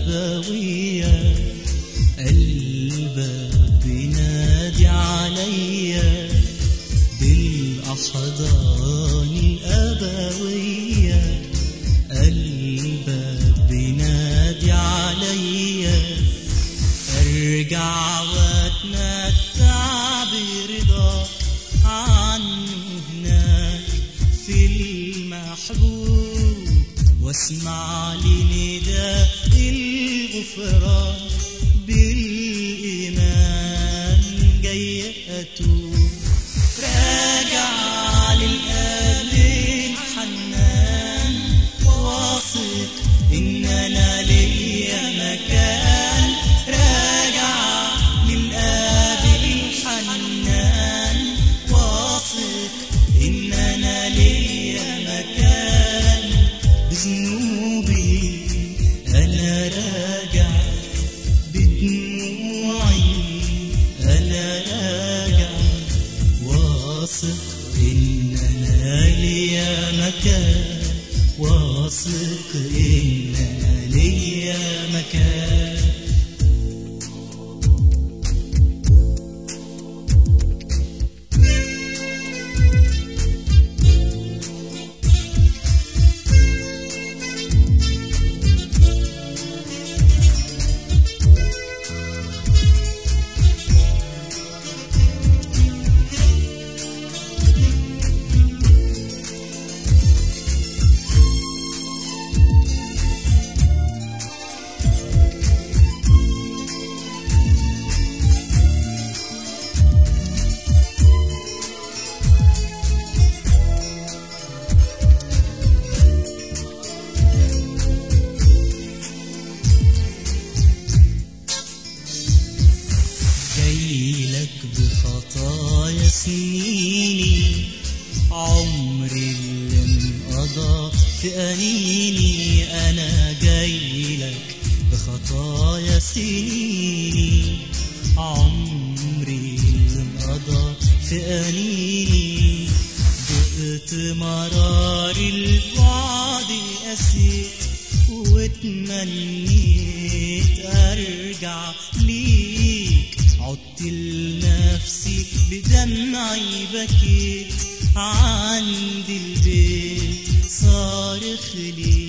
الأبوية، قلبك بينادي عليا بالأحضان الأبوية، قلبك بينادي عليا ارجع واتمتع برضاك عنه هناك في المحبوب، واسمع لنداء الغفران بالإيمان جاي أتوب. راجع للآب الحنان واثق إن أنا ليا مكان، راجع للآب الحنان واثق إن أنا ليا مكان، بذنوبي أنا راجع، بدموعي أنا راجع، واثق إن أنا ليا مكان، واثق إن أنا ليا مكان. جايلك بخطايا سنيني، عمري اللي انقضى في أنيني، أنا جايلك بخطايا سنيني، عمري اللي انقضى في أنيني، دقت مرار البعد قسيت واتمنيت أرجع ليك، عدت لنفسي بدمعي بكيت عند البيت صارخ ليك.